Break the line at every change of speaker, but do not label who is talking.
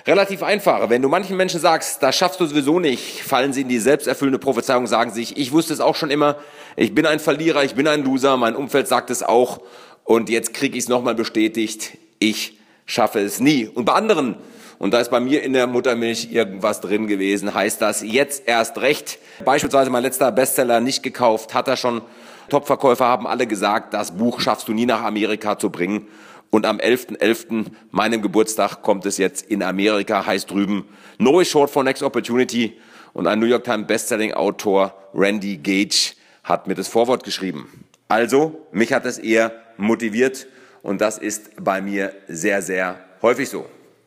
Relativ einfach. Wenn du manchen Menschen sagst, das schaffst du sowieso nicht, fallen sie in die selbsterfüllende Prophezeiung, sagen sich, ich wusste es auch schon immer, ich bin ein Verlierer, ich bin ein Loser, mein Umfeld sagt es auch und jetzt kriege ich es nochmal bestätigt, ich schaffe es nie. Und bei anderen, und da ist bei mir in der Muttermilch irgendwas drin gewesen, heißt das jetzt erst recht. Beispielsweise mein letzter Bestseller, nicht gekauft, hat er schon. Topverkäufer haben alle gesagt, das Buch schaffst du nie nach Amerika zu bringen. Und am 11.11., meinem Geburtstag, kommt es jetzt in Amerika, heißt drüben No is short for next opportunity. Und ein New York Times Bestselling-Autor, Randy Gage, hat mir das Vorwort geschrieben. Also, mich hat es eher motiviert und das ist bei mir sehr, sehr häufig so.